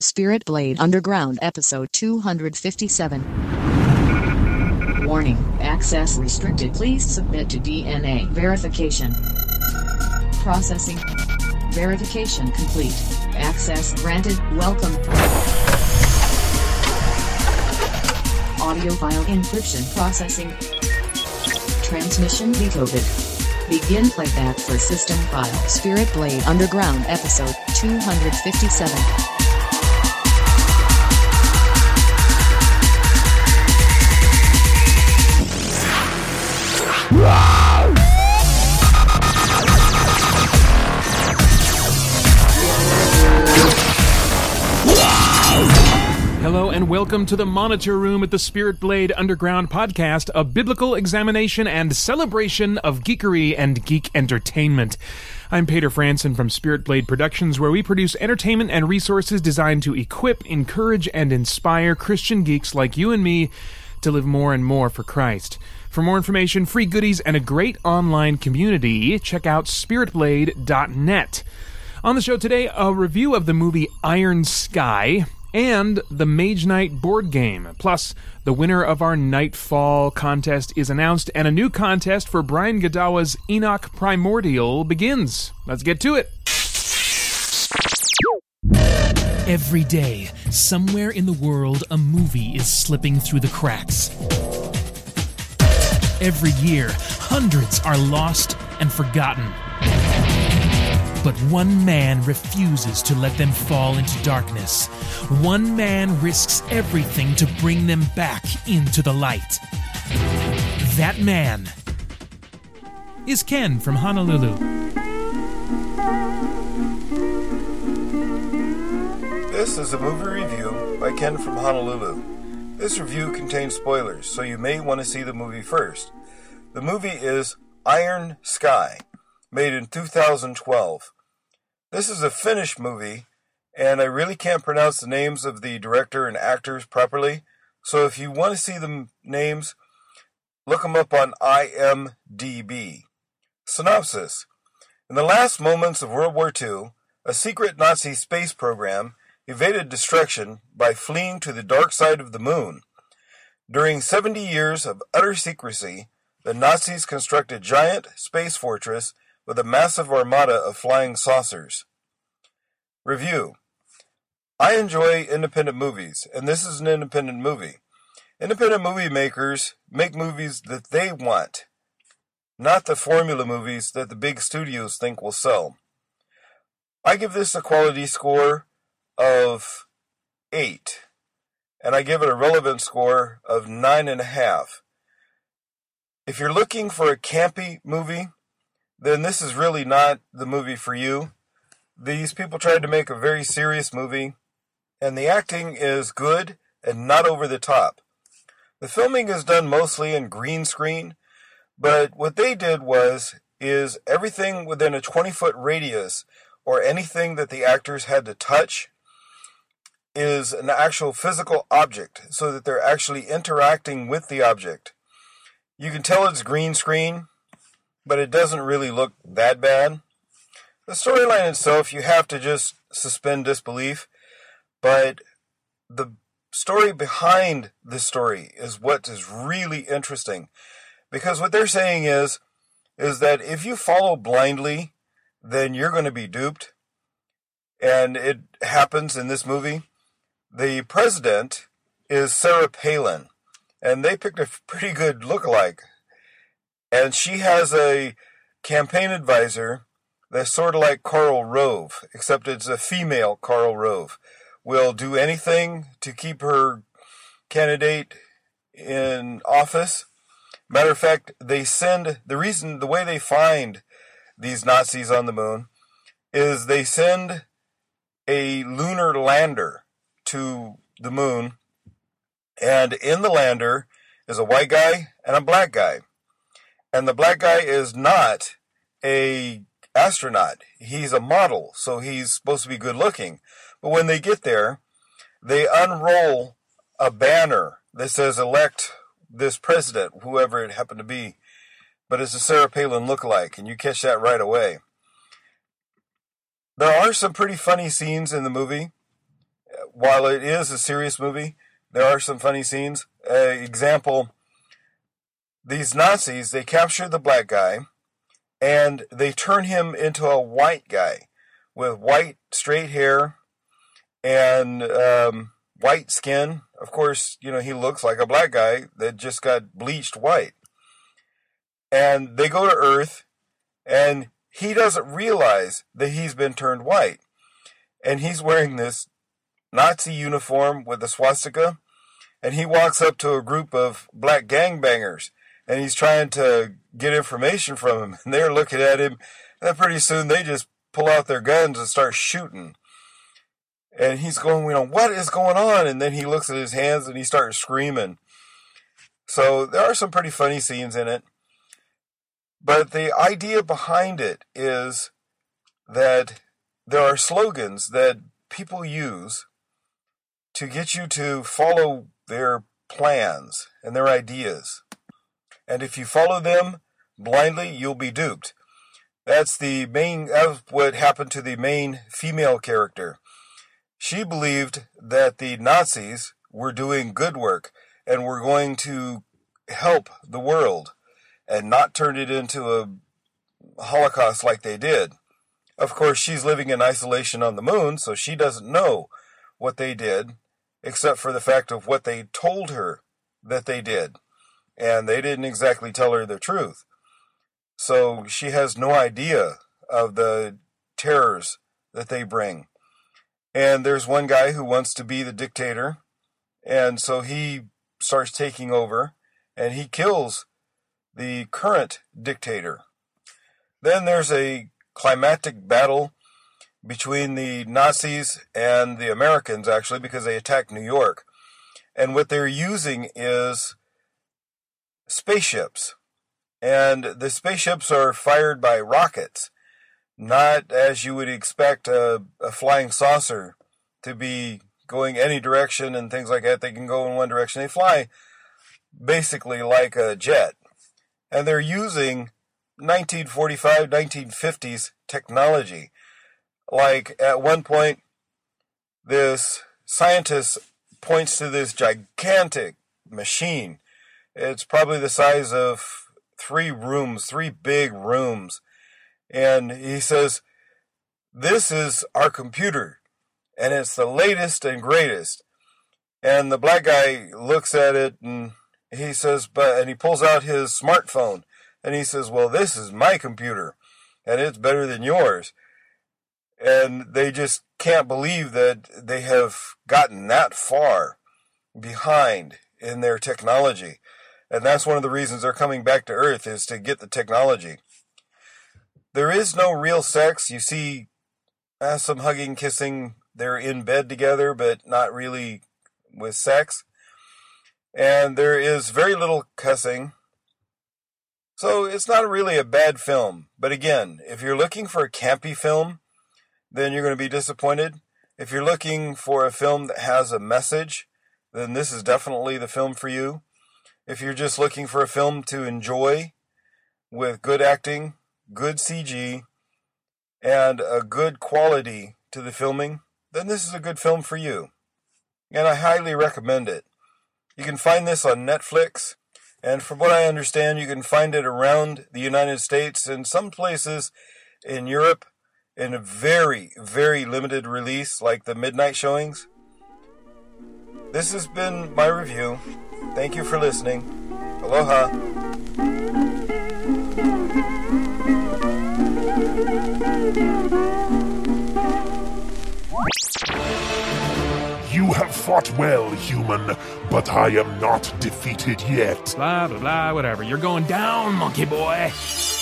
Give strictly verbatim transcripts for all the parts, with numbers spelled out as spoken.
Spirit Blade Underground Episode two fifty-seven. Warning, access restricted. Please submit to D N A verification. Processing. Verification complete. Access granted. Welcome. Audio file encryption processing. Transmission decoded. Begin playback for system file. Spirit Blade Underground Episode two fifty-seven. Hello and welcome to the Monitor Room at the Spirit Blade Underground podcast, a biblical examination and celebration of geekery and geek entertainment. I'm Peter Franson from Spirit Blade Productions, where we produce entertainment and resources designed to equip, encourage, and inspire Christian geeks like you and me to live more and more for Christ. For more information, free goodies, and a great online community, check out spirit blade dot net. On the show today, a review of the movie Iron Sky and the Mage Knight board game. Plus, the winner of our Nightfall contest is announced, and a new contest for Brian Godawa's Enoch Primordial begins. Let's get to it. Every day, somewhere in the world, a movie is slipping through the cracks. Every year, hundreds are lost and forgotten. But one man refuses to let them fall into darkness. One man risks everything to bring them back into the light. That man is Ken from Honolulu. This is a movie review by Ken from Honolulu. This review contains spoilers, so you may want to see the movie first. The movie is Iron Sky, made in two thousand twelve. This is a Finnish movie, and I really can't pronounce the names of the director and actors properly, so if you want to see the names, look them up on I M D B. Synopsis. In the last moments of World War Two, a secret Nazi space program evaded destruction by fleeing to the dark side of the moon. During seventy years of utter secrecy, the Nazis constructed a giant space fortress with a massive armada of flying saucers. Review. I enjoy independent movies, and this is an independent movie. Independent movie makers make movies that they want, not the formula movies that the big studios think will sell. I give this a quality score of eight, and I give it a relevant score of nine and a half. If you're looking for a campy movie, then this is really not the movie for you. These people tried to make a very serious movie, and the acting is good and not over the top. The filming is done mostly in green screen, but what they did was, is everything within a twenty-foot radius, or anything that the actors had to touch, is an actual physical object, so that they're actually interacting with the object. You can tell it's green screen, but it doesn't really look that bad. The storyline itself, you have to just suspend disbelief, but the story behind the story is what is really interesting. Because what they're saying is, is that if you follow blindly, then you're going to be duped. And it happens in this movie. The president is Sarah Palin, and they picked a pretty good lookalike. And she has a campaign advisor that's sort of like Karl Rove, except it's a female Karl Rove. Will do anything to keep her candidate in office. Matter of fact, they send, the reason, the way they find these Nazis on the moon is they send a lunar lander to the moon, and in the lander is a white guy and a black guy. And the black guy is not a astronaut. He's a model, so he's supposed to be good looking. But when they get there, they unroll a banner that says elect this president, whoever it happened to be. But it's a Sarah Palin lookalike, and you catch that right away. There are some pretty funny scenes in the movie. while it is a serious movie, there are some funny scenes. Uh, example, these Nazis, they capture the black guy, and they turn him into a white guy with white straight hair and um, white skin. Of course, you know, he looks like a black guy that just got bleached white. And they go to Earth, and he doesn't realize that he's been turned white. And he's wearing this Nazi uniform with a swastika, and he walks up to a group of black gangbangers, and he's trying to get information from them, and they're looking at him, and then pretty soon they just pull out their guns and start shooting. And he's going, you know, what is going on? And then he looks at his hands, and he starts screaming. So there are some pretty funny scenes in it. But the idea behind it is that there are slogans that people use to get you to follow their plans and their ideas. And if you follow them blindly, you'll be duped. That's the main, that's what happened to the main female character. She believed that the Nazis were doing good work and were going to help the world and not turn it into a Holocaust like they did. Of course, she's living in isolation on the moon, so she doesn't know what they did, except for the fact of what they told her that they did. And they didn't exactly tell her the truth. So she has no idea of the terrors that they bring. And there's one guy who wants to be the dictator, and so he starts taking over, and he kills the current dictator. Then there's a climactic battle between the Nazis and the Americans, actually, because they attacked New York. And what they're using is spaceships. And the spaceships are fired by rockets, not as you would expect a, a flying saucer to be going any direction and things like that. They can go in one direction. They fly basically like a jet. And they're using nineteen forty-five, nineteen fifties technology. Like, at one point, this scientist points to this gigantic machine. It's probably the size of three rooms, three big rooms. And he says, this is our computer, and it's the latest and greatest. And the black guy looks at it, and he says, but, and he pulls out his smartphone, and he says, well, this is my computer, and it's better than yours. And they just can't believe that they have gotten that far behind in their technology. And that's one of the reasons they're coming back to Earth, is to get the technology. There is no real sex. You see uh, some hugging, kissing. They're in bed together, but not really with sex. And there is very little cussing. So it's not really a bad film. But again, if you're looking for a campy film, then you're going to be disappointed. If you're looking for a film that has a message, then this is definitely the film for you. If you're just looking for a film to enjoy with good acting, good C G, and a good quality to the filming, then this is a good film for you. And I highly recommend it. You can find this on Netflix, and from what I understand, you can find it around the United States and some places in Europe in a very, very limited release, like the midnight showings. This has been my review. Thank you for listening. Aloha. You have fought well, human, but I am not defeated yet. Blah, blah, blah, whatever. You're going down, monkey boy.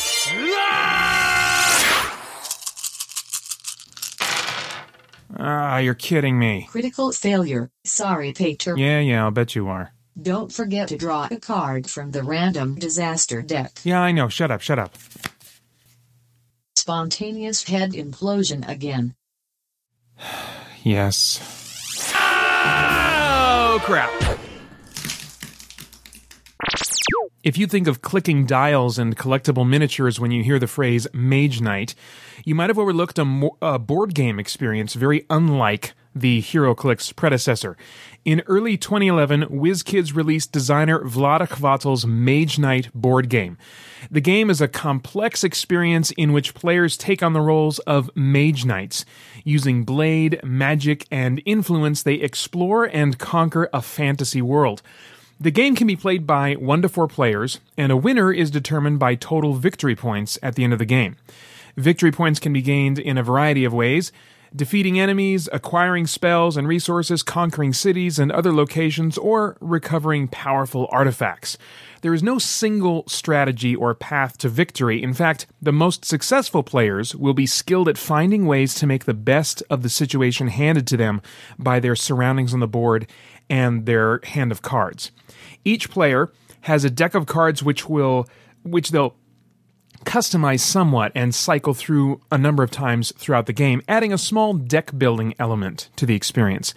Ah, you're kidding me. Critical failure. Sorry, Pater. Yeah, yeah, I'll bet you are. Don't forget to draw a card from the random disaster deck. Yeah, I know. Shut up, shut up. Spontaneous head implosion again. Yes. Oh, crap. If you think of clicking dials and collectible miniatures when you hear the phrase Mage Knight, you might have overlooked a, mo- a board game experience very unlike the HeroClix predecessor. In early twenty eleven, WizKids released designer Vlaada Chvátil's Mage Knight board game. The game is a complex experience in which players take on the roles of Mage Knights. Using blade, magic, and influence, they explore and conquer a fantasy world. The game can be played by one to four players, and a winner is determined by total victory points at the end of the game. Victory points can be gained in a variety of ways: defeating enemies, acquiring spells and resources, conquering cities and other locations, or recovering powerful artifacts. There is no single strategy or path to victory. In fact, the most successful players will be skilled at finding ways to make the best of the situation handed to them by their surroundings on the board and their hand of cards. Each player has a deck of cards which will which they'll customize somewhat and cycle through a number of times throughout the game, adding a small deck building element to the experience.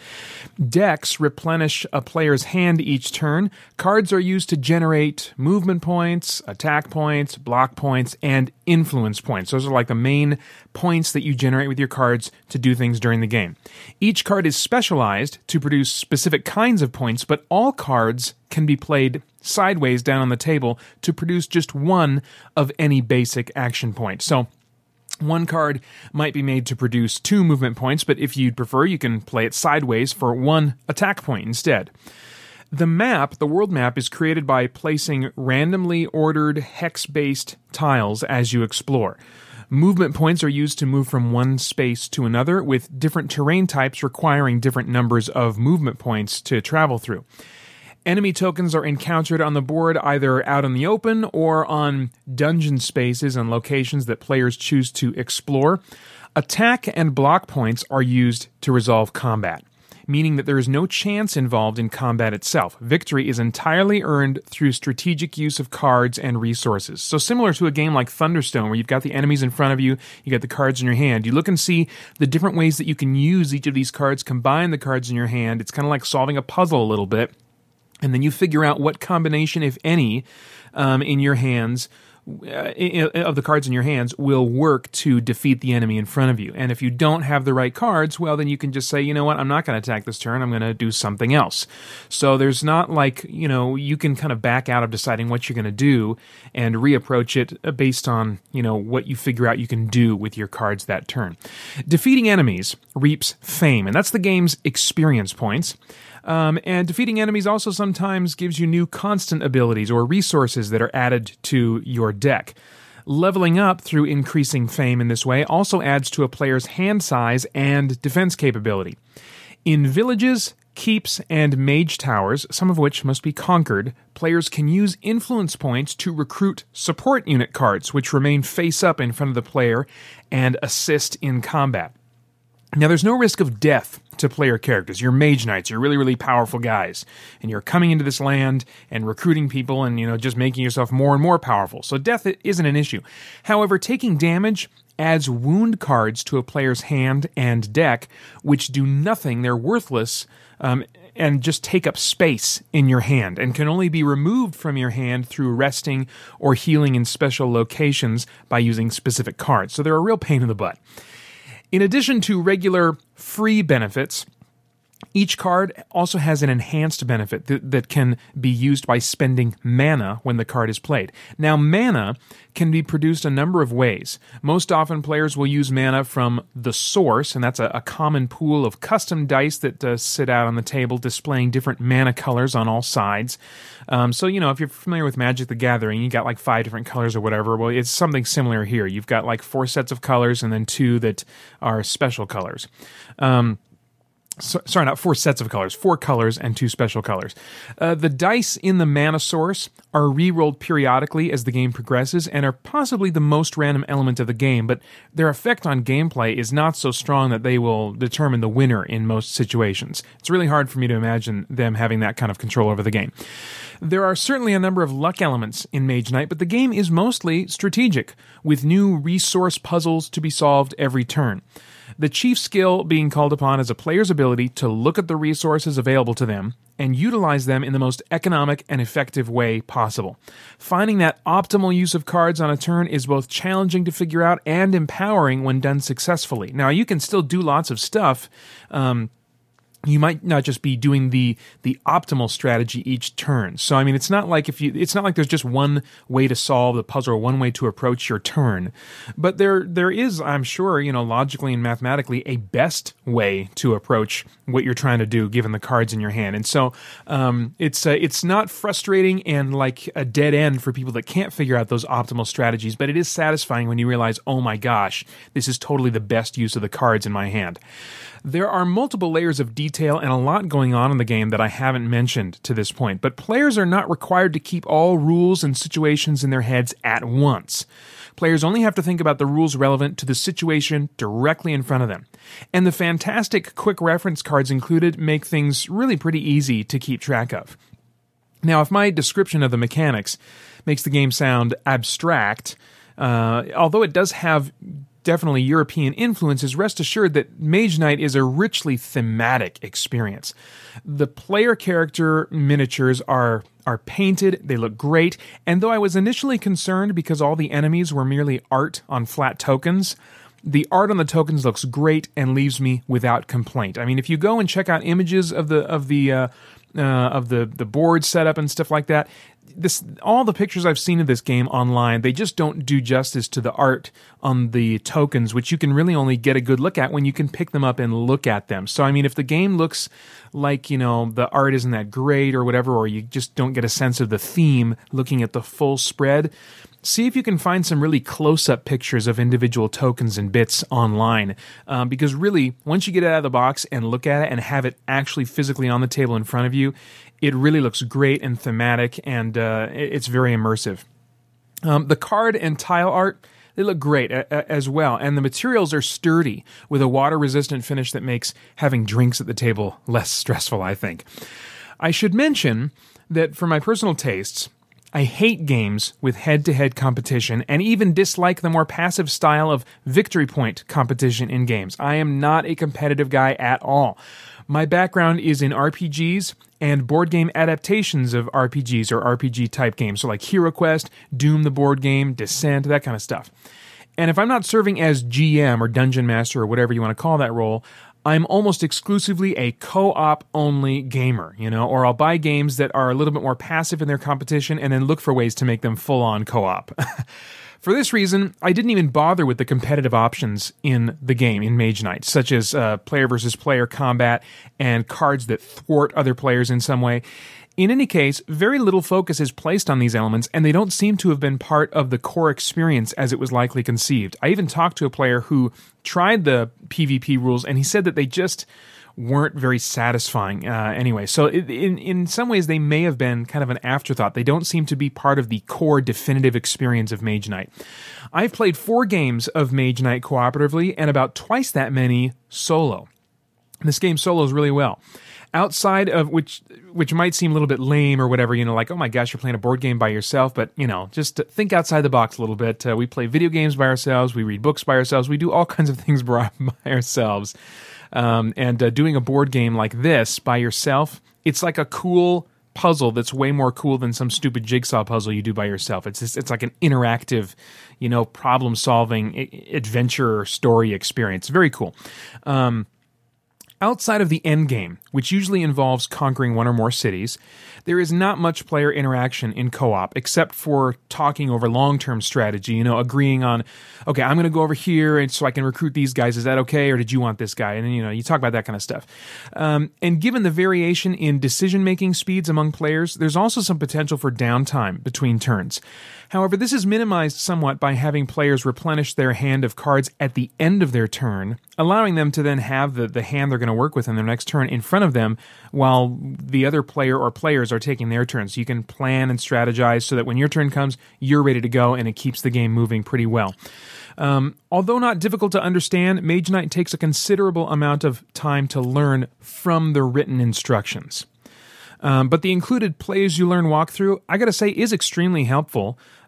Decks replenish a player's hand each turn. Cards are used to generate movement points, attack points, block points, and influence points. Those are like the main points that you generate with your cards to do things during the game. Each card is specialized to produce specific kinds of points, but all cards can be played sideways down on the table to produce just one of any basic action point. So one card might be made to produce two movement points, but if you'd prefer, you can play it sideways for one attack point instead. The map, the world map, is created by placing randomly ordered hex-based tiles as you explore. Movement points are used to move from one space to another, with different terrain types requiring different numbers of movement points to travel through. Enemy tokens are encountered on the board either out in the open or on dungeon spaces and locations that players choose to explore. Attack and block points are used to resolve combat, meaning that there is no chance involved in combat itself. Victory is entirely earned through strategic use of cards and resources. So similar to a game like Thunderstone, where you've got the enemies in front of you, you got the cards in your hand. You look and see the different ways that you can use each of these cards, combine the cards in your hand. It's kind of like solving a puzzle a little bit. And then you figure out what combination, if any, um, in your hands, uh, of the cards in your hands, will work to defeat the enemy in front of you. And if you don't have the right cards, well, then you can just say, you know what, I'm not going to attack this turn, I'm going to do something else. So there's not like, you know, you can kind of back out of deciding what you're going to do and reapproach it based on, you know, what you figure out you can do with your cards that turn. Defeating enemies reaps fame, and that's the game's experience points. Um, and defeating enemies also sometimes gives you new constant abilities or resources that are added to your deck. Leveling up through increasing fame in this way also adds to a player's hand size and defense capability. In villages, keeps, and mage towers, some of which must be conquered, players can use influence points to recruit support unit cards, which remain face up in front of the player and assist in combat. Now, there's no risk of death to player characters. You're mage knights, you're really, really powerful guys, and you're coming into this land and recruiting people and, you know, just making yourself more and more powerful. So death isn't an issue. However, taking damage adds wound cards to a player's hand and deck, which do nothing. They're worthless um, and just take up space in your hand and can only be removed from your hand through resting or healing in special locations by using specific cards. So they're a real pain in the butt. In addition to regular free benefits, each card also has an enhanced benefit that, that can be used by spending mana when the card is played. Now, mana can be produced a number of ways. Most often, players will use mana from the source, and that's a, a common pool of custom dice that uh, sit out on the table displaying different mana colors on all sides. Um, so, you know, if you're familiar with Magic the Gathering, you got like five different colors or whatever. Well, it's something similar here. You've got like four sets of colors and then two that are special colors. Um, So, sorry, not four sets of colors, four colors and two special colors. Uh, the dice in the mana source are re-rolled periodically as the game progresses and are possibly the most random element of the game, but their effect on gameplay is not so strong that they will determine the winner in most situations. It's really hard for me to imagine them having that kind of control over the game. There are certainly a number of luck elements in Mage Knight, but the game is mostly strategic, with new resource puzzles to be solved every turn. The chief skill being called upon is a player's ability to look at the resources available to them and utilize them in the most economic and effective way possible. Finding that optimal use of cards on a turn is both challenging to figure out and empowering when done successfully. Now, you can still do lots of stuff, um, you might not just be doing the the optimal strategy each turn. So I mean, it's not like if you it's not like there's just one way to solve the puzzle or one way to approach your turn. But there there is, I'm sure, you know, logically and mathematically a best way to approach what you're trying to do given the cards in your hand. And so um, it's uh, it's not frustrating and like a dead end for people that can't figure out those optimal strategies, but it is satisfying when you realize, "Oh my gosh, this is totally the best use of the cards in my hand." There are multiple layers of detail and a lot going on in the game that I haven't mentioned to this point, but players are not required to keep all rules and situations in their heads at once. Players only have to think about the rules relevant to the situation directly in front of them. And the fantastic quick reference cards included make things really pretty easy to keep track of. Now, if my description of the mechanics makes the game sound abstract, uh, although it does have definitely European influences, rest assured that Mage Knight is a richly thematic experience. The player character miniatures are are painted, they look great, and though I was initially concerned because all the enemies were merely art on flat tokens, the art on the tokens looks great and leaves me without complaint. I mean, if you go and check out images of the of the uh, uh, of the the board setup and stuff like that, this all the pictures I've seen of this game online, they just don't do justice to the art on the tokens, which you can really only get a good look at when you can pick them up and look at them. So, I mean, if the game looks like, you know, the art isn't that great or whatever, or you just don't get a sense of the theme looking at the full spread, see if you can find some really close-up pictures of individual tokens and bits online. Um, because really, once you get it out of the box and look at it and have it actually physically on the table in front of you, it really looks great and thematic, and uh, it's very immersive. Um, the card and tile art, they look great a- a- as well, and the materials are sturdy with a water-resistant finish that makes having drinks at the table less stressful, I think. I should mention that for my personal tastes, I hate games with head-to-head competition and even dislike the more passive style of victory point competition in games. I am not a competitive guy at all. My background is in R P Gs and board game adaptations of R P Gs or R P G-type games, so like HeroQuest, Doom the board game, Descent, that kind of stuff. And if I'm not serving as G M or Dungeon Master or whatever you want to call that role, I'm almost exclusively a co-op only gamer, you know, or I'll buy games that are a little bit more passive in their competition and then look for ways to make them full-on co-op. For this reason, I didn't even bother with the competitive options in the game, in Mage Knight, such as uh, player versus player combat and cards that thwart other players in some way. In any case, very little focus is placed on these elements, and they don't seem to have been part of the core experience as it was likely conceived. I even talked to a player who tried the PvP rules, and he said that they just weren't very satisfying uh, anyway. So it, in, in some ways, they may have been kind of an afterthought. They don't seem to be part of the core definitive experience of Mage Knight. I've played four games of Mage Knight cooperatively, and about twice that many solo. This game solos really well. Outside of which, which might seem a little bit lame or whatever, you know, like, oh my gosh, you're playing a board game by yourself, but, you know, just think outside the box a little bit. Uh, we play video games by ourselves, we read books by ourselves, we do all kinds of things by ourselves. Um, and uh, doing a board game like this by yourself, it's like a cool puzzle that's way more cool than some stupid jigsaw puzzle you do by yourself. It's just, it's like an interactive, you know, problem-solving adventure story experience. Very cool. Um, Outside of the end game, which usually involves conquering one or more cities, there is not much player interaction in co-op, except for talking over long-term strategy, you know, agreeing on, okay, I'm going to go over here and so I can recruit these guys. Is that okay? Or did you want this guy? And then, you know, you talk about that kind of stuff. Um, and given the variation in decision-making speeds among players, there's also some potential for downtime between turns. However, this is minimized somewhat by having players replenish their hand of cards at the end of their turn, allowing them to then have the, the hand they're going to work with in their next turn in front of them while the other player or players are taking their turn. So you can plan and strategize so that when your turn comes, you're ready to go, and it keeps the game moving pretty well. Um, although not difficult to understand, Mage Knight takes a considerable amount of time to learn from the written instructions. Um, but the included Play As You Learn walkthrough, I gotta say, is extremely helpful.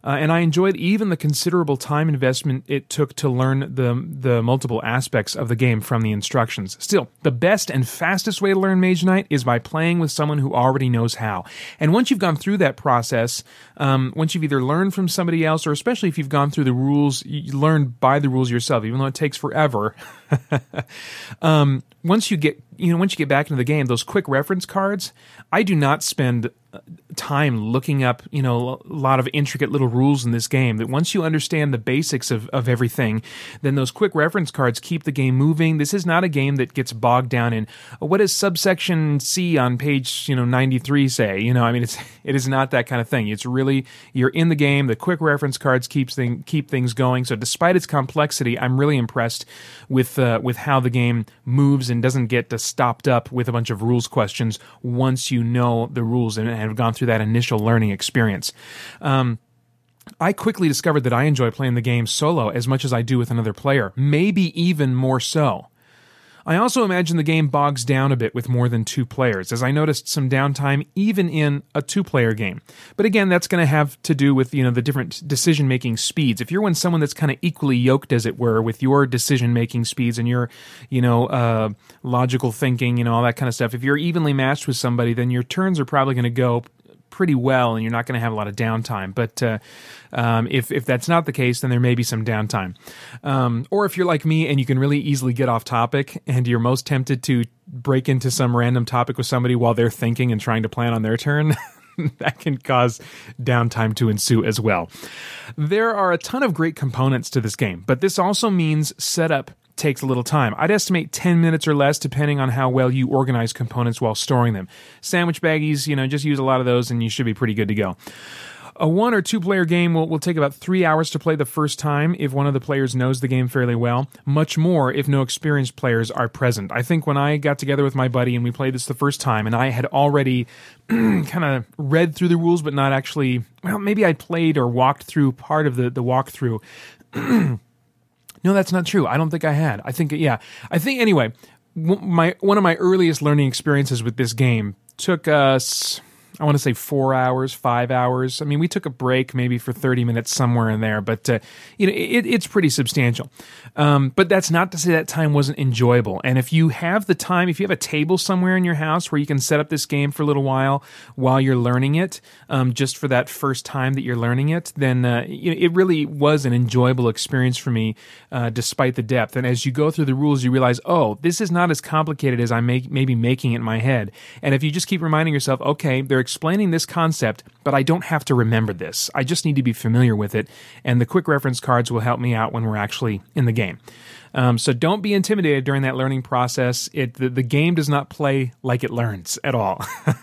Uh, and I enjoyed even the considerable time investment it took to learn the the multiple aspects of the game from the instructions. Still, the best and fastest way to learn Mage Knight is by playing with someone who already knows how. And once you've gone through that process, um, once you've either learned from somebody else, or especially if you've gone through the rules, you learn by the rules yourself, even though it takes forever. um, once you get, you know, once you get back into the game, those quick reference cards, I do not spend time looking up, you know, a lot of intricate little rules in this game. That once you understand the basics of, of everything, then those quick reference cards keep the game moving. This is not a game that gets bogged down in, oh, what does subsection C on page, you know, ninety-three say? You know, I mean, it's it is not that kind of thing. It's really, you're in the game. The quick reference cards keeps thing, keep things going. So despite its complexity, I'm really impressed with uh, with how the game moves and doesn't get uh, stopped up with a bunch of rules questions once you know the rules and have gone through that initial learning experience. Um, I quickly discovered that I enjoy playing the game solo as much as I do with another player, maybe even more so. I also imagine the game bogs down a bit with more than two players, as I noticed some downtime even in a two-player game. But again, that's going to have to do with, you know, the different decision-making speeds. If you're with someone that's kind of equally yoked, as it were, with your decision-making speeds and your, you know, uh, logical thinking, you know, all that kind of stuff, if you're evenly matched with somebody, then your turns are probably going to go pretty well, and you're not going to have a lot of downtime. But uh, um, if if that's not the case, then there may be some downtime. Um, or if you're like me and you can really easily get off topic, and you're most tempted to break into some random topic with somebody while they're thinking and trying to plan on their turn, that can cause downtime to ensue as well. There are a ton of great components to this game, but this also means setup takes a little time. I'd estimate ten minutes or less, depending on how well you organize components while storing them. Sandwich baggies, you know, just use a lot of those and you should be pretty good to go. A one or two player game will, will take about three hours to play the first time if one of the players knows the game fairly well. Much more if no experienced players are present. I think when I got together with my buddy and we played this the first time, and I had already kind of read through the rules, but not actually, well, maybe I played or walked through part of the, the walkthrough. No, that's not true. I don't think I had. I think, yeah. I think, anyway, my one of my earliest learning experiences with this game took us, I want to say four hours, five hours. I mean, we took a break maybe for thirty minutes somewhere in there, but uh, you know, it, it's pretty substantial. Um, but that's not to say that time wasn't enjoyable. And if you have the time, if you have a table somewhere in your house where you can set up this game for a little while while you're learning it, um, just for that first time that you're learning it, then uh, it really was an enjoyable experience for me, uh, despite the depth. And as you go through the rules, you realize, oh, this is not as complicated as I'm make, maybe making it in my head. And if you just keep reminding yourself, okay, they're explaining this concept, but I don't have to remember this. I just need to be familiar with it, and the quick reference cards will help me out when we're actually in the game. Um, so don't be intimidated during that learning process. It the, the game does not play like it learns at all.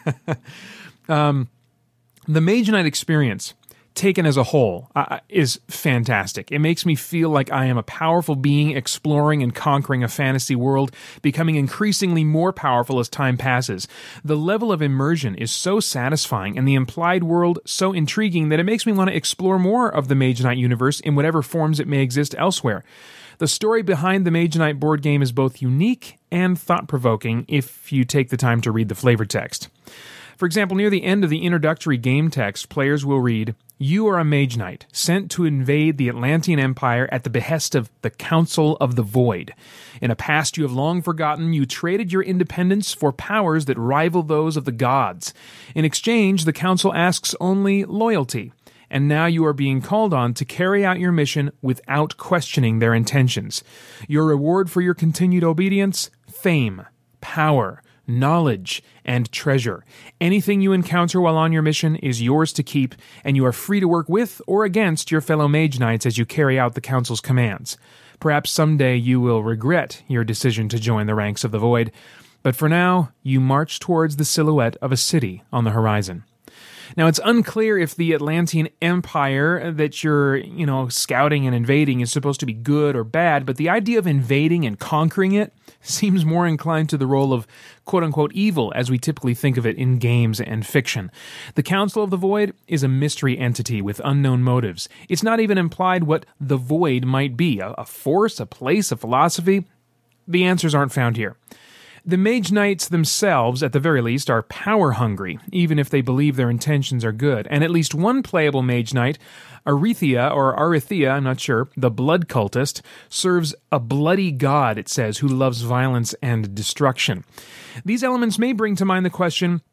um, the Mage Knight experience, taken as a whole, uh, is fantastic. It makes me feel like I am a powerful being exploring and conquering a fantasy world, becoming increasingly more powerful as time passes. The level of immersion is so satisfying and the implied world so intriguing that it makes me want to explore more of the Mage Knight universe in whatever forms it may exist elsewhere. The story behind the Mage Knight board game is both unique and thought-provoking if you take the time to read the flavor text. For example, near the end of the introductory game text, players will read, "You are a Mage Knight, sent to invade the Atlantean Empire at the behest of the Council of the Void. In a past you have long forgotten, you traded your independence for powers that rival those of the gods. In exchange, the Council asks only loyalty, and now you are being called on to carry out your mission without questioning their intentions. Your reward for your continued obedience? Fame, power, knowledge, and treasure. Anything you encounter while on your mission is yours to keep, and you are free to work with or against your fellow Mage Knights as you carry out the Council's commands. Perhaps someday you will regret your decision to join the ranks of the Void, but for now, you march towards the silhouette of a city on the horizon." Now, it's unclear if the Atlantean Empire that you're, you know, scouting and invading is supposed to be good or bad, but the idea of invading and conquering it seems more inclined to the role of quote-unquote evil as we typically think of it in games and fiction. The Council of the Void is a mystery entity with unknown motives. It's not even implied what the Void might be, a, a force, a place, a philosophy. The answers aren't found here. The Mage Knights themselves, at the very least, are power-hungry, even if they believe their intentions are good, and at least one playable Mage Knight, Arethea, or Arethea, I'm not sure, the Blood Cultist, serves a bloody god, it says, who loves violence and destruction. These elements may bring to mind the question,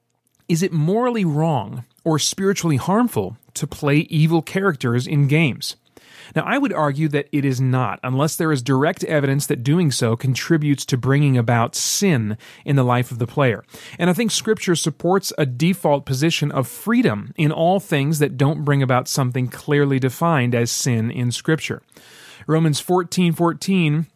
is it morally wrong or spiritually harmful to play evil characters in games? Now, I would argue that it is not, unless there is direct evidence that doing so contributes to bringing about sin in the life of the player. And I think Scripture supports a default position of freedom in all things that don't bring about something clearly defined as sin in Scripture. Romans fourteen fourteen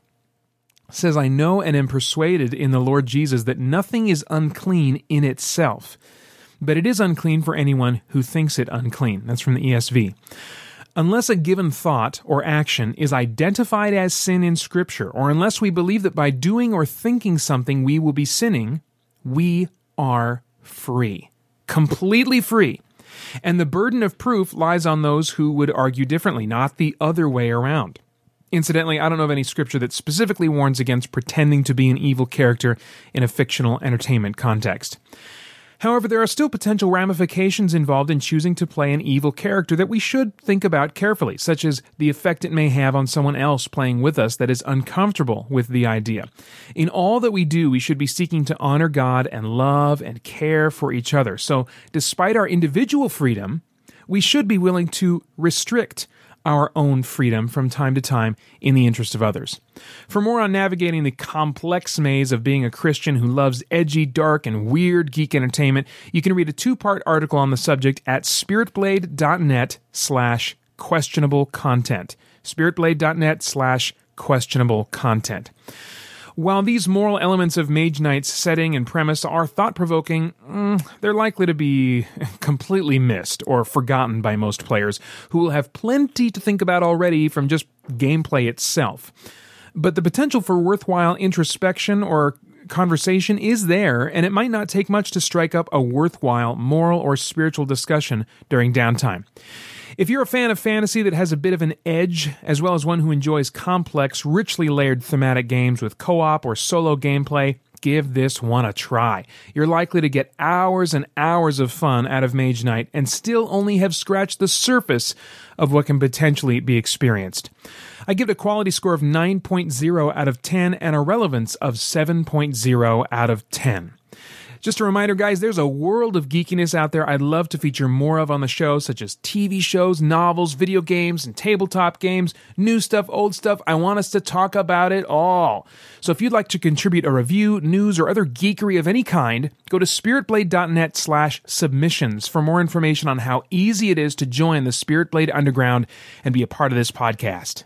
says, I know and am persuaded in the Lord Jesus that nothing is unclean in itself, but it is unclean for anyone who thinks it unclean. That's from the E S V. Unless a given thought or action is identified as sin in Scripture, or unless we believe that by doing or thinking something we will be sinning, we are free. Completely free. And the burden of proof lies on those who would argue differently, not the other way around. Incidentally, I don't know of any Scripture that specifically warns against pretending to be an evil character in a fictional entertainment context. However, there are still potential ramifications involved in choosing to play an evil character that we should think about carefully, such as the effect it may have on someone else playing with us that is uncomfortable with the idea. In all that we do, we should be seeking to honor God and love and care for each other. So, despite our individual freedom, we should be willing to restrict our own freedom from time to time in the interest of others. For more on navigating the complex maze of being a Christian who loves edgy, dark, and weird geek entertainment, you can read a two-part article on the subject at spiritblade.net slash questionable content. spiritblade.net slash questionable content. While these moral elements of Mage Knight's setting and premise are thought-provoking, mm, they're likely to be completely missed or forgotten by most players, who will have plenty to think about already from just gameplay itself. But the potential for worthwhile introspection or conversation is there, and it might not take much to strike up a worthwhile moral or spiritual discussion during downtime. If you're a fan of fantasy that has a bit of an edge, as well as one who enjoys complex, richly layered thematic games with co-op or solo gameplay, give this one a try. You're likely to get hours and hours of fun out of Mage Knight and still only have scratched the surface of what can potentially be experienced. I give it a quality score of nine point oh out of ten and a relevance of seven point oh out of ten. Just a reminder, guys, there's a world of geekiness out there I'd love to feature more of on the show, such as T V shows, novels, video games, and tabletop games, new stuff, old stuff. I want us to talk about it all. So if you'd like to contribute a review, news, or other geekery of any kind, go to spiritblade.net slash submissions for more information on how easy it is to join the Spirit Blade Underground and be a part of this podcast.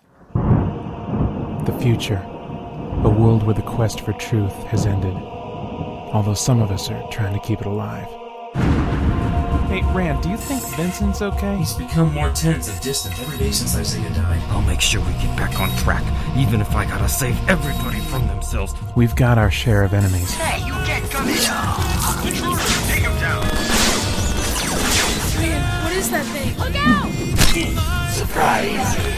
The future. A world where the quest for truth has ended. Although some of us are trying to keep it alive. Hey, Rand, do you think Vincent's okay? He's become more tense and distant every day since Isaiah died. I'll make sure we get back on track, even if I gotta save everybody from themselves. We've got our share of enemies. Hey, you can't come here! Intruders, take him down! Man, what is that thing? Look out! Surprise!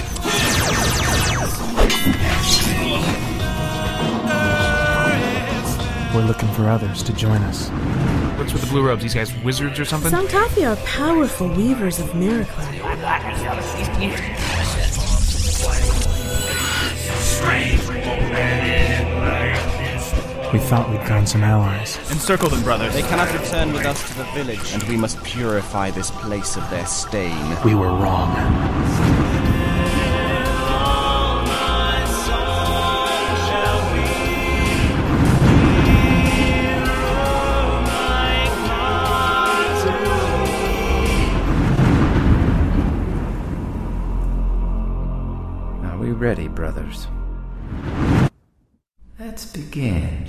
We're looking for others to join us. What's with the blue robes? These guys wizards or something? Some Tafi are powerful weavers of miracles. We thought we'd found some allies. Encircle them, brother. They cannot return with us to the village, and we must purify this place of their stain. We were wrong. Ready, brothers. Let's begin.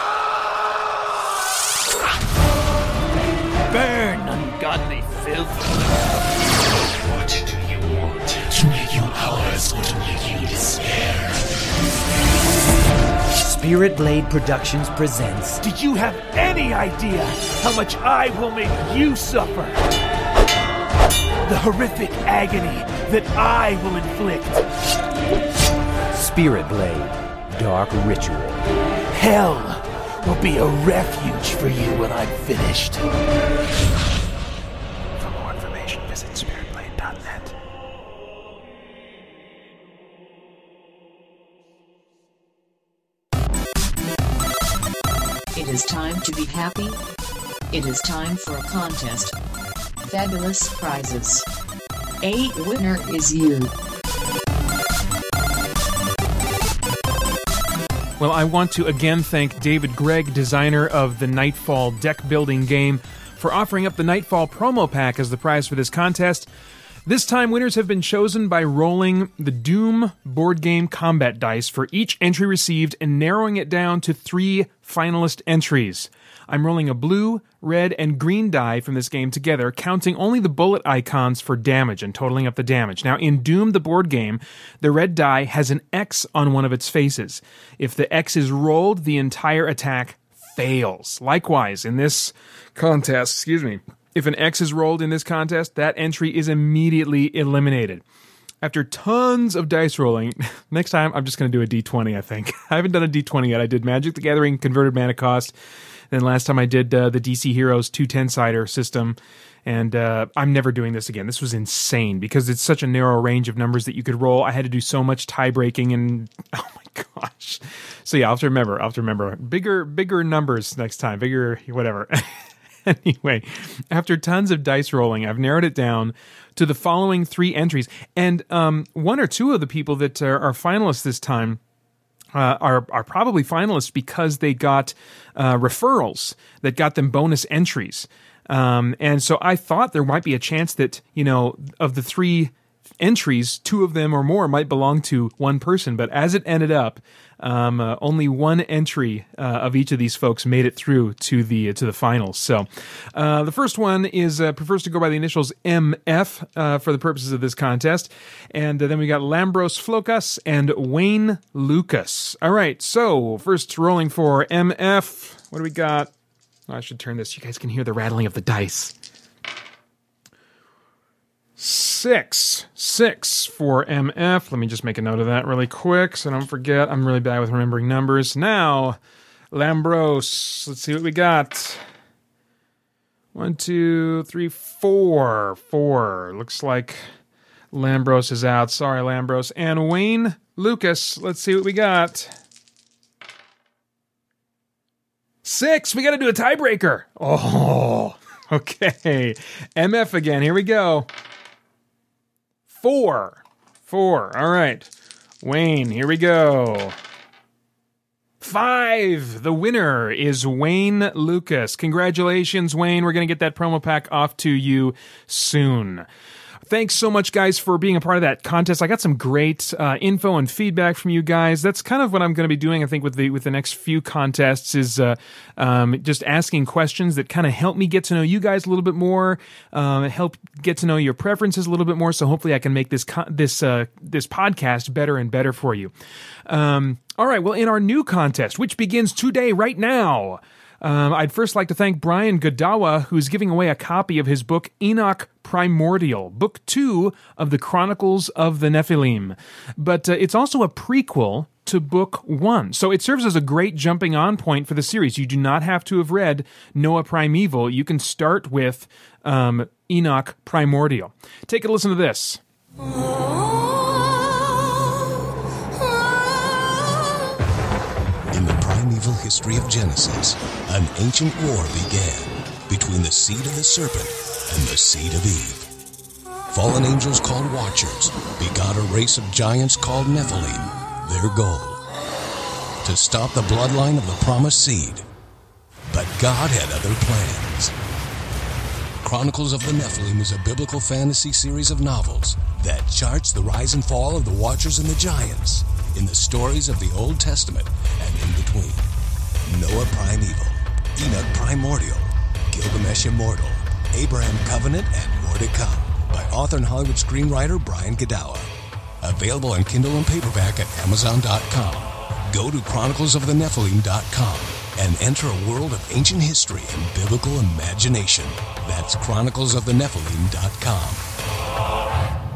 Burn, ungodly filth! What do you want? To make you ours or to make you despair? Spirit Blade Productions presents... Do you have any idea how much I will make you suffer? The horrific agony that I will inflict. Spirit Blade, Dark Ritual. Hell will be a refuge for you when I'm finished. For more information, visit spirit blade dot net. It is time to be happy. It is time for a contest. Fabulous prizes. A winner is you. Well, I want to again thank David Gregg, designer of the Nightfall deck building game, for offering up the Nightfall promo pack as the prize for this contest. This time, winners have been chosen by rolling the Doom board game combat dice for each entry received and narrowing it down to three finalist entries. I'm rolling a blue, red, and green die from this game together, counting only the bullet icons for damage and totaling up the damage. Now, in Doom, the board game, the red die has an X on one of its faces. If the X is rolled, the entire attack fails. Likewise, in this contest, excuse me, if an X is rolled in this contest, that entry is immediately eliminated. After tons of dice rolling, next time I'm just going to do a D twenty, I think. I haven't done a D twenty yet. I did Magic the Gathering, Converted Mana Cost. Then last time I did uh, the D C Heroes two ten-sider system, and uh, I'm never doing this again. This was insane because it's such a narrow range of numbers that you could roll. I had to do so much tie-breaking, and oh my gosh. So yeah, I'll have to remember. I'll have to remember. Bigger, bigger numbers next time. Bigger, whatever. Anyway, after tons of dice rolling, I've narrowed it down to the following three entries. And um, one or two of the people that are, are finalists this time Uh, are are probably finalists because they got uh, referrals that got them bonus entries. Um, and so I thought there might be a chance that, you know, of the three entries, two of them or more might belong to one person. But as it ended up, um, uh, only one entry uh, of each of these folks made it through to the uh, to the finals. So uh, the first one is uh, prefers to go by the initials M F uh, for the purposes of this contest. And uh, then we got Lambros Flokas and Wayne Lucas. All right, so first rolling for M F. What do we got? Oh, I should turn this. You guys can hear the rattling of the dice. Six. Six for M F. Let me just make a note of that really quick so I don't forget. I'm really bad with remembering numbers. Now, Lambros. Let's see what we got. One, two, three, four. Four. Looks like Lambros is out. Sorry, Lambros. And Wayne Lucas. Let's see what we got. Six. We got to do a tiebreaker. Oh, okay. M F again. Here we go. Four. Four. All right. Wayne, here we go. Five. The winner is Wayne Lucas. Congratulations, Wayne. We're going to get that promo pack off to you soon. Thanks so much, guys, for being a part of that contest. I got some great uh, info and feedback from you guys. That's kind of what I'm going to be doing, I think, with the with the next few contests is uh, um, just asking questions that kind of help me get to know you guys a little bit more, um, help get to know your preferences a little bit more. So hopefully, I can make this co- this uh, this podcast better and better for you. Um, all right. Well, in our new contest, which begins today, right now. Um, I'd first like to thank Brian Godawa, who's giving away a copy of his book, Enoch Primordial, book two of the Chronicles of the Nephilim. But uh, it's also a prequel to book one. So it serves as a great jumping on point for the series. You do not have to have read Noah Primeval. You can start with um, Enoch Primordial. Take a listen to this. In the primeval history of Genesis, an ancient war began between the seed of the serpent and the seed of Eve. Fallen angels called Watchers begot a race of giants called Nephilim. Their goal, to stop the bloodline of the promised seed. But God had other plans. Chronicles of the Nephilim is a biblical fantasy series of novels that charts the rise and fall of the Watchers and the Giants in the stories of the Old Testament and in between. Noah Primeval, Enoch Primordial, Gilgamesh Immortal, Abraham Covenant, and more to come by author and Hollywood screenwriter Brian Godawa. Available on Kindle and paperback at Amazon dot com. Go to chronicles of the nephilim dot com and enter a world of ancient history and biblical imagination. That's chronicles of the nephilim dot com.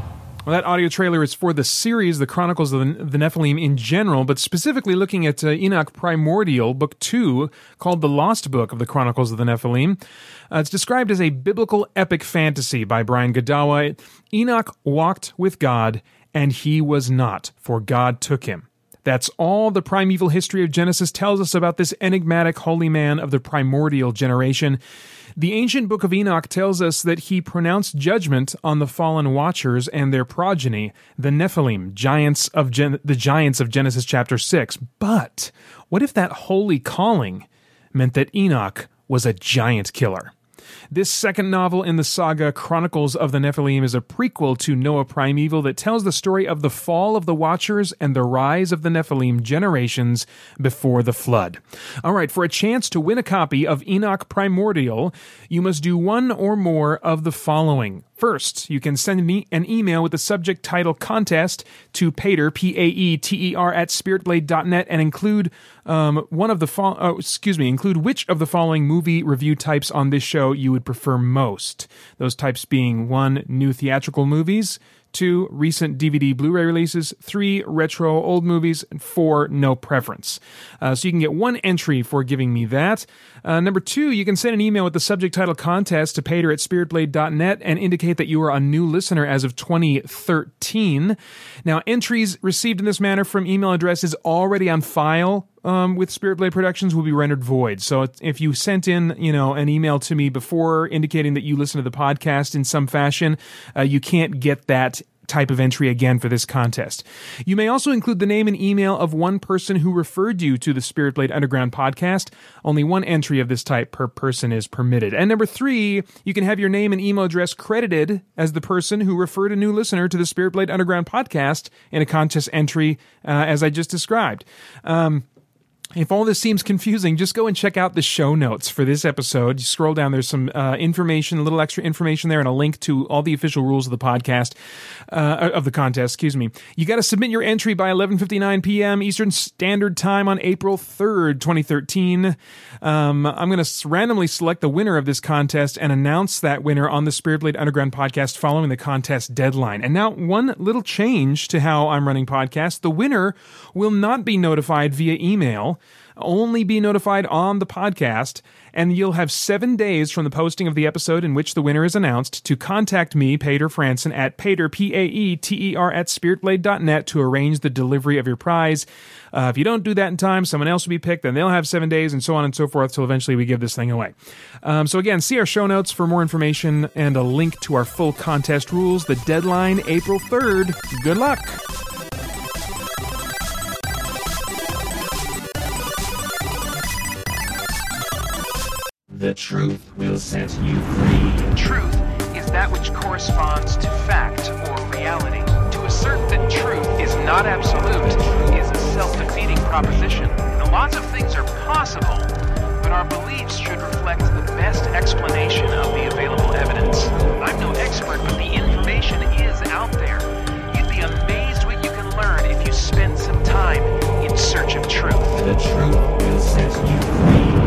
Well, that audio trailer is for the series, The Chronicles of the, the Nephilim in general, but specifically looking at uh, Enoch Primordial, Book two, called The Lost Book of the Chronicles of the Nephilim. Uh, it's described as a biblical epic fantasy by Brian Godawa. Enoch walked with God, and he was not, for God took him. That's all the primeval history of Genesis tells us about this enigmatic holy man of the primordial generation. The ancient book of Enoch tells us that he pronounced judgment on the fallen watchers and their progeny, the Nephilim, giants of Gen- the giants of Genesis chapter six. But what if that holy calling meant that Enoch was a giant killer? This second novel in the saga, Chronicles of the Nephilim, is a prequel to Noah Primeval that tells the story of the fall of the Watchers and the rise of the Nephilim generations before the flood. All right, for a chance to win a copy of Enoch Primordial, you must do one or more of the following. First, you can send me an email with the subject title contest to Paeter, P A E T E R, at spiritblade dot net and include um, one of the fo- oh, excuse me, include which of the following movie review types on this show you would prefer most. Those types being one, new theatrical movies, two, recent D V D Blu-ray releases, three, retro old movies, and four, no preference. Uh, so you can get one entry for giving me that. Uh, number two, you can send an email with the subject title contest to Paeter at spiritblade dot net and indicate that you are a new listener as of twenty thirteen. Now, entries received in this manner from email addresses already on file Um, with Spirit Blade Productions will be rendered void. So if you sent in, you know, an email to me before indicating that you listen to the podcast in some fashion, uh, you can't get that type of entry again for this contest. You may also include the name and email of one person who referred you to the Spirit Blade Underground podcast. Only one entry of this type per person is permitted. And number three, you can have your name and email address credited as the person who referred a new listener to the Spirit Blade Underground podcast in a contest entry, uh, as I just described. Um, If all this seems confusing, just go and check out the show notes for this episode. You scroll down, there's some uh, information, a little extra information there, and a link to all the official rules of the podcast, uh, of the contest, excuse me. You got to submit your entry by eleven fifty-nine p.m. Eastern Standard Time on April third, twenty thirteen. Um, I'm going to randomly select the winner of this contest and announce that winner on the Spirit Blade Underground podcast following the contest deadline. And now, one little change to how I'm running podcasts. The winner will not be notified via email, only be notified on the podcast, and you'll have seven days from the posting of the episode in which the winner is announced to contact me, Paeter Franson, at Paeter, P A E T E R, at spiritblade dot net to arrange the delivery of your prize. Uh, if you don't do that in time, someone else will be picked, then they'll have seven days, and so on and so forth, till eventually we give this thing away. Um, so again, see our show notes for more information and a link to our full contest rules. The deadline, April third. Good luck! The truth will set you free. Truth is that which corresponds to fact or reality. To assert that truth is not absolute is a self-defeating proposition. Now, lots of things are possible, but our beliefs should reflect the best explanation of the available evidence. I'm no expert, but the information is out there. You'd be amazed what you can learn if you spend some time in search of truth. The truth will set you free.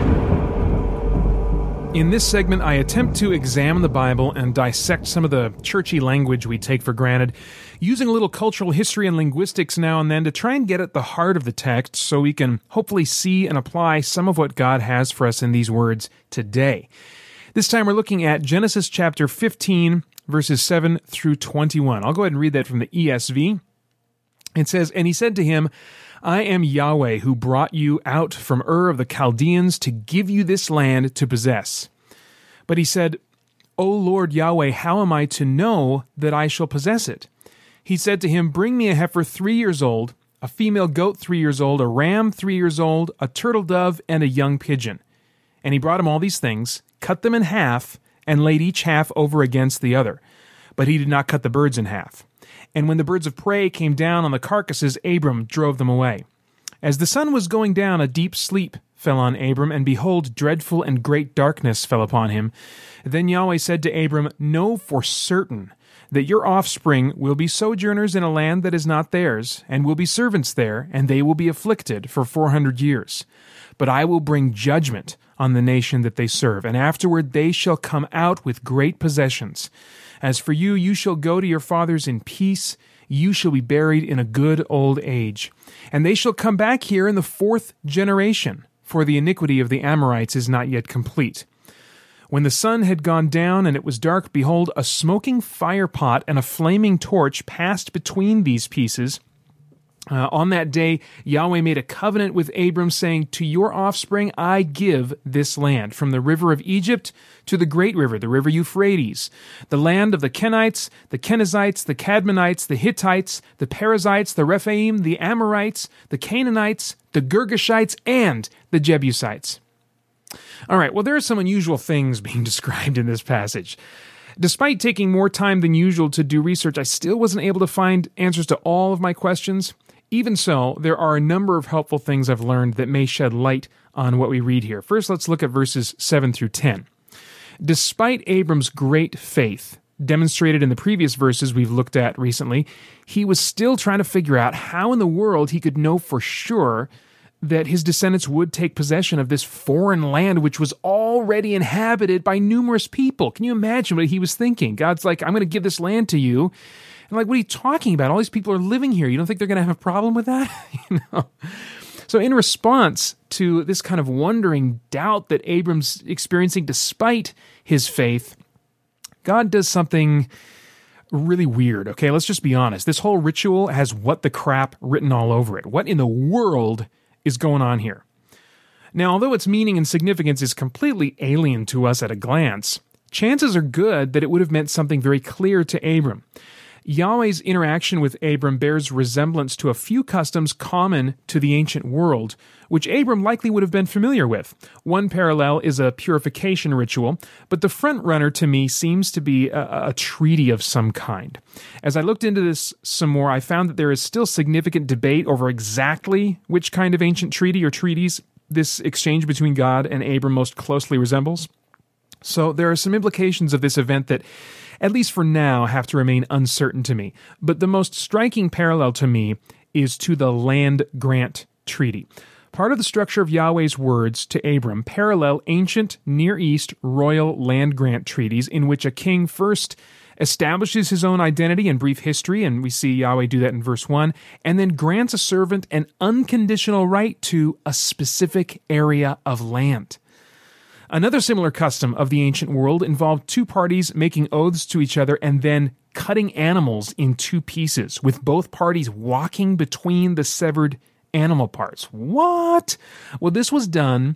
In this segment, I attempt to examine the Bible and dissect some of the churchy language we take for granted, using a little cultural history and linguistics now and then to try and get at the heart of the text so we can hopefully see and apply some of what God has for us in these words today. This time we're looking at Genesis chapter fifteen, verses seven through twenty-one. I'll go ahead and read that from the E S V. It says, "And he said to him, I am Yahweh who brought you out from Ur of the Chaldeans to give you this land to possess. But he said, O Lord Yahweh, how am I to know that I shall possess it? He said to him, Bring me a heifer three years old, a female goat three years old, a ram three years old, a turtle dove, and a young pigeon. And he brought him all these things, cut them in half, and laid each half over against the other. But he did not cut the birds in half. And when the birds of prey came down on the carcasses, Abram drove them away. As the sun was going down, a deep sleep fell on Abram, and behold, dreadful and great darkness fell upon him. Then Yahweh said to Abram, Know for certain that your offspring will be sojourners in a land that is not theirs, and will be servants there, and they will be afflicted for four hundred years. But I will bring judgment on the nation that they serve, and afterward they shall come out with great possessions. As for you, you shall go to your fathers in peace. You shall be buried in a good old age. And they shall come back here in the fourth generation, for the iniquity of the Amorites is not yet complete. When the sun had gone down and it was dark, behold, a smoking fire pot and a flaming torch passed between these pieces. Uh, on that day, Yahweh made a covenant with Abram, saying, to your offspring I give this land, from the river of Egypt to the great river, the river Euphrates, the land of the Kenites, the Kenizzites, the Cadmonites, the Hittites, the Perizzites, the Rephaim, the Amorites, the Canaanites, the Girgashites, and the Jebusites. All right, well, there are some unusual things being described in this passage. Despite taking more time than usual to do research, I still wasn't able to find answers to all of my questions. Even so, there are a number of helpful things I've learned that may shed light on what we read here. First, let's look at verses seven through ten. Despite Abram's great faith, demonstrated in the previous verses we've looked at recently, he was still trying to figure out how in the world he could know for sure that his descendants would take possession of this foreign land which was already inhabited by numerous people. Can you imagine what he was thinking? God's like, I'm going to give this land to you. And like, what are you talking about? All these people are living here. You don't think they're going to have a problem with that? you know. So in response to this kind of wondering doubt that Abram's experiencing despite his faith, God does something really weird, okay? Let's just be honest. This whole ritual has what the crap written all over it. What in the world is going on here? Now, although its meaning and significance is completely alien to us at a glance, chances are good that it would have meant something very clear to Abram. Yahweh's interaction with Abram bears resemblance to a few customs common to the ancient world, which Abram likely would have been familiar with. One parallel is a purification ritual, but the front runner to me seems to be a, a treaty of some kind. As I looked into this some more, I found that there is still significant debate over exactly which kind of ancient treaty or treaties this exchange between God and Abram most closely resembles. So there are some implications of this event that, at least for now, have to remain uncertain to me. But the most striking parallel to me is to the land grant treaty. Part of the structure of Yahweh's words to Abram parallel ancient Near East royal land grant treaties in which a king first establishes his own identity and brief history, and we see Yahweh do that in verse one, and then grants a servant an unconditional right to a specific area of land. Another similar custom of the ancient world involved two parties making oaths to each other and then cutting animals in two pieces, with both parties walking between the severed animal parts. What? Well, this was done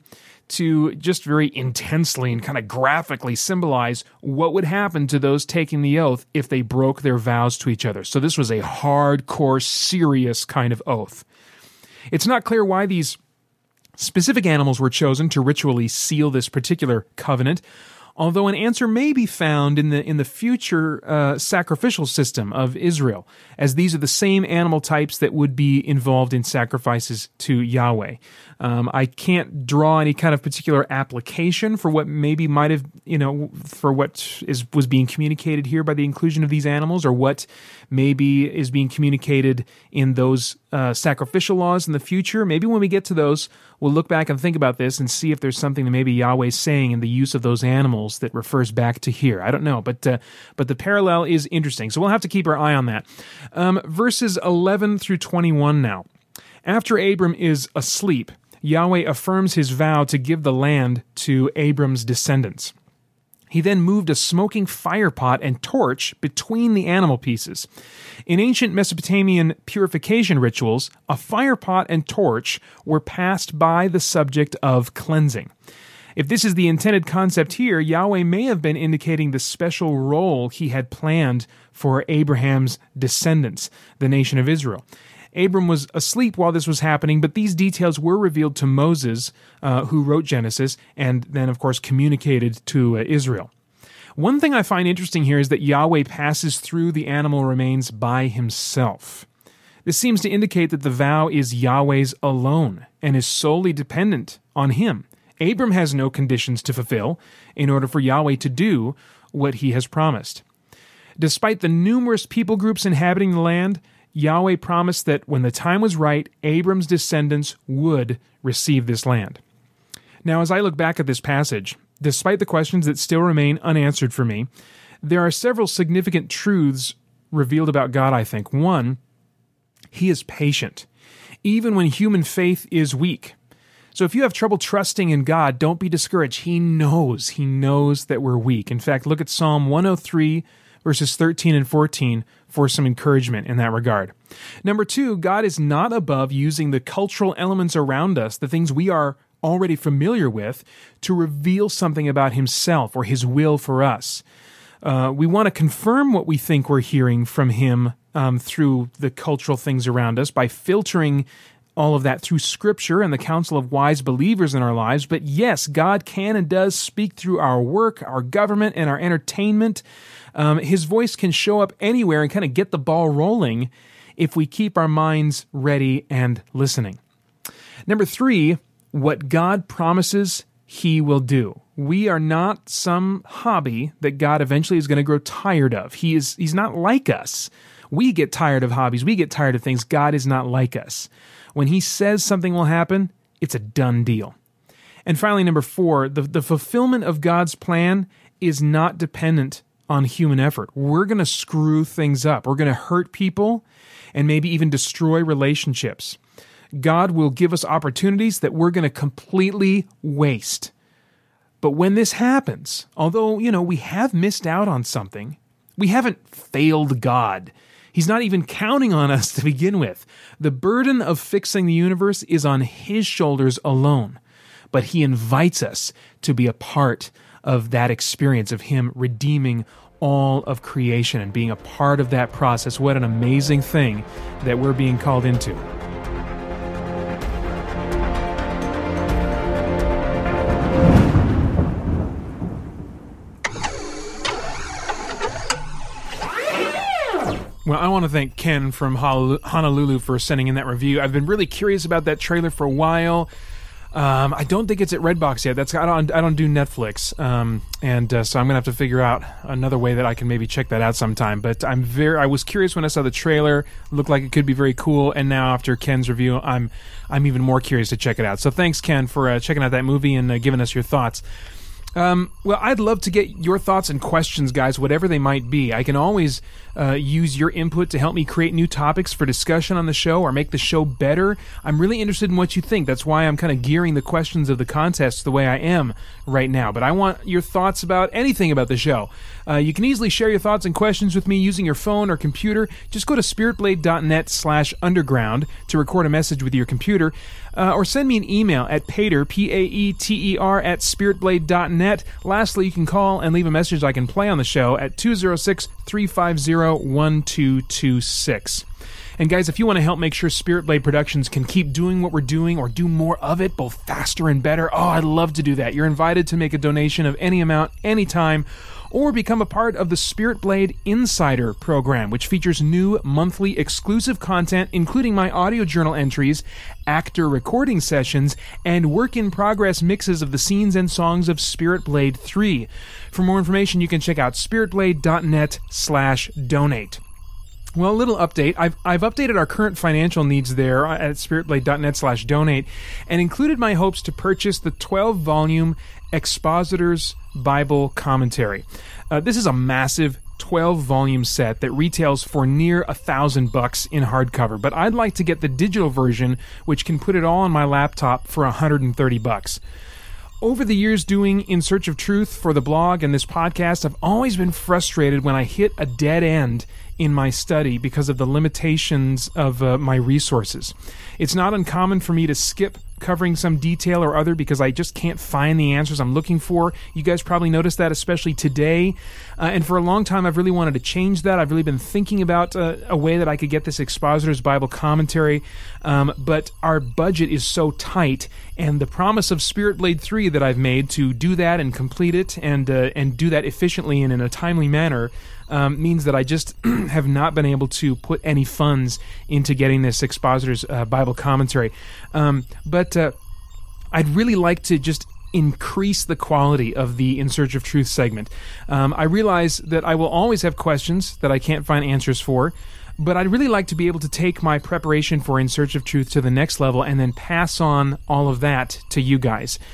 to just very intensely and kind of graphically symbolize what would happen to those taking the oath if they broke their vows to each other. So this was a hardcore, serious kind of oath. It's not clear why these specific animals were chosen to ritually seal this particular covenant, although an answer may be found in the in the future uh, sacrificial system of Israel, as these are the same animal types that would be involved in sacrifices to Yahweh. Um, I can't draw any kind of particular application for what maybe might have, you know, for what is was being communicated here by the inclusion of these animals, or what maybe is being communicated in those uh, sacrificial laws in the future. Maybe when we get to those, we'll look back and think about this and see if there's something that maybe Yahweh's saying in the use of those animals that refers back to here. I don't know, but uh, but the parallel is interesting, so we'll have to keep our eye on that. Um, verses eleven through twenty-one now. After Abram is asleep, Yahweh affirms his vow to give the land to Abram's descendants. He then moved a smoking fire pot and torch between the animal pieces. In ancient Mesopotamian purification rituals, a fire pot and torch were passed by the subject of cleansing. If this is the intended concept here, Yahweh may have been indicating the special role he had planned for Abraham's descendants, the nation of Israel. Abram was asleep while this was happening, but these details were revealed to Moses, uh, who wrote Genesis, and then, of course, communicated to uh, Israel. One thing I find interesting here is that Yahweh passes through the animal remains by himself. This seems to indicate that the vow is Yahweh's alone and is solely dependent on him. Abram has no conditions to fulfill in order for Yahweh to do what he has promised. Despite the numerous people groups inhabiting the land, Yahweh promised that when the time was right, Abram's descendants would receive this land. Now, as I look back at this passage, despite the questions that still remain unanswered for me, There are several significant truths revealed about God, I think. One, He is patient, even when human faith is weak. So if you have trouble trusting in God, don't be discouraged. He knows. He knows that we're weak. In fact, look at Psalm one oh three, verses thirteen and fourteen for some encouragement in that regard. Number two, God is not above using the cultural elements around us, the things we are already familiar with, to reveal something about Himself or His will for us. Uh, we want to confirm what we think we're hearing from Him um, through the cultural things around us by filtering all of that through Scripture and the counsel of wise believers in our lives. But yes, God can and does speak through our work, our government, and our entertainment. Um, his voice can show up anywhere and kind of get the ball rolling if we keep our minds ready and listening. Number three, what God promises, He will do. We are not some hobby that God eventually is going to grow tired of. He is, He's not like us. We get tired of hobbies. We get tired of things. God is not like us. When He says something will happen, it's a done deal. And finally, number four, the, the fulfillment of God's plan is not dependent on human effort. We're going to screw things up. We're going to hurt people and maybe even destroy relationships. God will give us opportunities that we're going to completely waste. But when this happens, although, you know, we have missed out on something, we haven't failed God. He's not even counting on us to begin with. The burden of fixing the universe is on His shoulders alone. But He invites us to be a part of that experience of Him redeeming all of creation and being a part of that process. What an amazing thing that we're being called into. Well, I want to thank Ken from Honolulu for sending in that review. I've been really curious about that trailer for a while. Um, I don't think it's at Redbox yet. That's I don't I don't do Netflix, um, and uh, so I'm gonna have to figure out another way that I can maybe check that out sometime. But I'm very I was curious when I saw the trailer. It looked like it could be very cool, and now after Ken's review, I'm I'm even more curious to check it out. So thanks, Ken, for uh, checking out that movie and uh, giving us your thoughts. Um, well, I'd love to get your thoughts and questions, guys, whatever they might be. I can always uh, use your input to help me create new topics for discussion on the show or make the show better. I'm really interested in what you think. That's why I'm kind of gearing the questions of the contest the way I am right now. But I want your thoughts about anything about the show. Uh, you can easily share your thoughts and questions with me using your phone or computer. Just go to spiritblade.net slash underground to record a message with your computer. Uh, or send me an email at paeter, P A E T E R, at spiritblade dot net. Lastly, you can call and leave a message I can play on the show at two oh six, three five zero, one two two six. And guys, if you want to help make sure Spirit Blade Productions can keep doing what we're doing or do more of it, both faster and better, oh, I'd love to do that. You're invited to make a donation of any amount, anytime, or become a part of the Spirit Blade Insider program, which features new monthly exclusive content, including my audio journal entries, actor recording sessions, and work-in-progress mixes of the scenes and songs of Spirit Blade three. For more information, you can check out spiritblade.net slash donate. Well, a little update. I've I've updated our current financial needs there at spiritblade.net slash donate and included my hopes to purchase the twelve-volume Expositor's Bible Commentary. Uh, this is a massive twelve-volume set that retails for near a thousand bucks in hardcover, but I'd like to get the digital version, which can put it all on my laptop for one hundred thirty bucks. Over the years doing In Search of Truth for the blog and this podcast, I've always been frustrated when I hit a dead end in my study because of the limitations of uh, my resources. It's not uncommon for me to skip covering some detail or other because I just can't find the answers I'm looking for. You guys probably noticed that, especially today. Uh, and for a long time, I've really wanted to change that. I've really been thinking about uh, a way that I could get this Expositor's Bible Commentary. Um, but our budget is so tight, and the promise of Spirit Blade three that I've made to do that and complete it and uh, and do that efficiently and in a timely manner Um, means that I just have not been able to put any funds into getting this Expositor's uh, Bible Commentary. Um, but uh, I'd really like to just increase the quality of the In Search of Truth segment. Um, I realize that I will always have questions that I can't find answers for, but I'd really like to be able to take my preparation for In Search of Truth to the next level and then pass on all of that to you guys.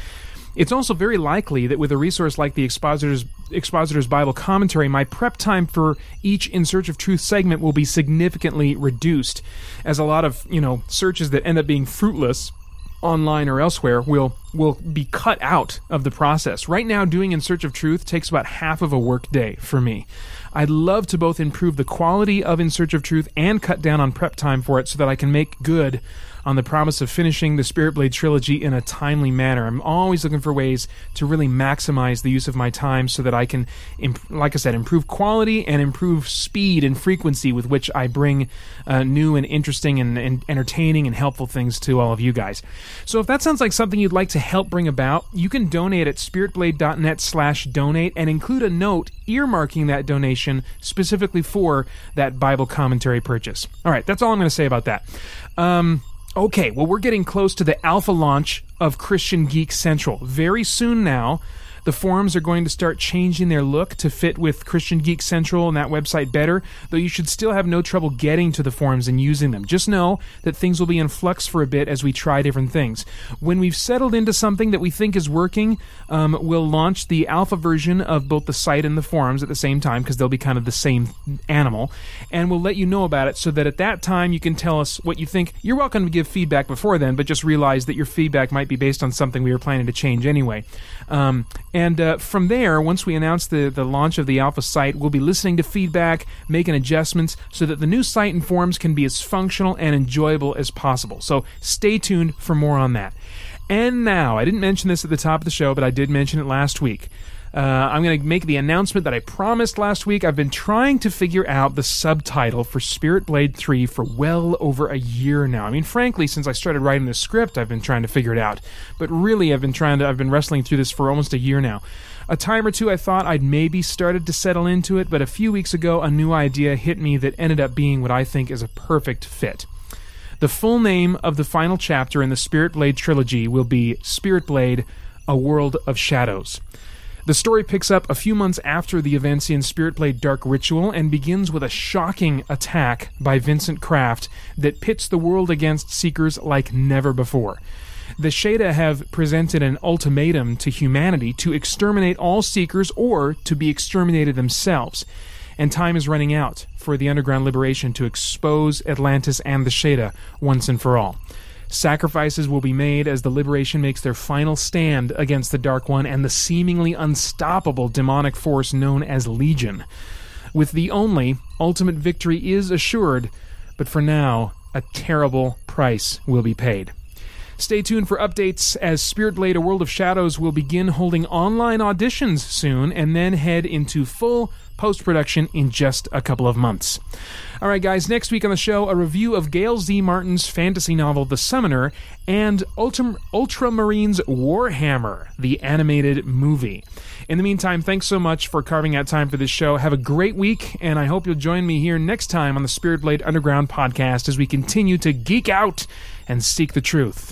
It's also very likely that with a resource like the Expositor's, Expositor's Bible Commentary, my prep time for each In Search of Truth segment will be significantly reduced, as a lot of, you know, searches that end up being fruitless online or elsewhere will will be cut out of the process. Right now, doing In Search of Truth takes about half of a work day for me. I'd love to both improve the quality of In Search of Truth and cut down on prep time for it so that I can make good on the promise of finishing the Spirit Blade trilogy in a timely manner. I'm always looking for ways to really maximize the use of my time so that I can, imp- like I said, improve quality and improve speed and frequency with which I bring uh, new and interesting and, and entertaining and helpful things to all of you guys. So if that sounds like something you'd like to help bring about, you can donate at spiritblade.net slash donate and include a note earmarking that donation specifically for that Bible commentary purchase. All right, that's all I'm going to say about that. Um... Okay, well, we're getting close to the alpha launch of Christian Geek Central. Very soon now, the forums are going to start changing their look to fit with Christian Geek Central and that website better, though you should still have no trouble getting to the forums and using them. Just know that things will be in flux for a bit as we try different things. When we've settled into something that we think is working, um, we'll launch the alpha version of both the site and the forums at the same time, because they'll be kind of the same animal, and we'll let you know about it so that at that time you can tell us what you think. You're welcome to give feedback before then, but just realize that your feedback might be based on something we were planning to change anyway. Um, And uh, from there, once we announce the, the launch of the alpha site, we'll be listening to feedback, making adjustments so that the new site and forums can be as functional and enjoyable as possible. So stay tuned for more on that. And now, I didn't mention this at the top of the show, but I did mention it last week. Uh, I'm going to make the announcement that I promised last week. I've been trying to figure out the subtitle for Spirit Blade three for well over a year now. I mean, frankly, since I started writing the script, I've been trying to figure it out. But really, I've been trying to, I've been wrestling through this for almost a year now. A time or two I thought I'd maybe started to settle into it, but a few weeks ago, a new idea hit me that ended up being what I think is a perfect fit. The full name of the final chapter in the Spirit Blade trilogy will be Spirit Blade: A World of Shadows. The story picks up a few months after the events in Spirit Blade Dark Ritual and begins with a shocking attack by Vincent Kraft that pits the world against Seekers like never before. The Sheda have presented an ultimatum to humanity to exterminate all Seekers or to be exterminated themselves. And time is running out for the Underground Liberation to expose Atlantis and the Sheda once and for all. Sacrifices will be made as the Liberation makes their final stand against the Dark One and the seemingly unstoppable demonic force known as Legion. With the only ultimate victory is assured, but for now, a terrible price will be paid. Stay tuned for updates as Spirit Blade: A World of Shadows will begin holding online auditions soon and then head into full post-production in just a couple of months. All right, guys, next week on the show, a review of Gail Z. Martin's fantasy novel The Summoner and Ultra- Ultramarines Warhammer, the animated movie. In the meantime, thanks so much for carving out time for this show. Have a great week, and I hope you'll join me here next time on the Spirit Blade Underground podcast as we continue to geek out and seek the truth.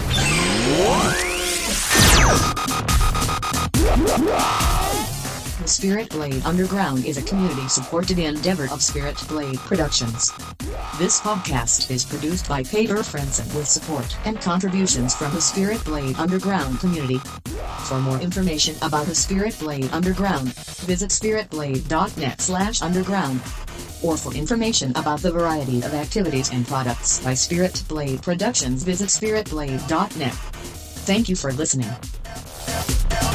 The Spirit Blade Underground is a community-supported endeavor of Spirit Blade Productions. This podcast is produced by Peter Frentzen with support and contributions from the Spirit Blade Underground community. For more information about the Spirit Blade Underground, visit spiritblade.net slash underground. Or for information about the variety of activities and products by Spirit Blade Productions, visit spiritblade dot net. Thank you for listening.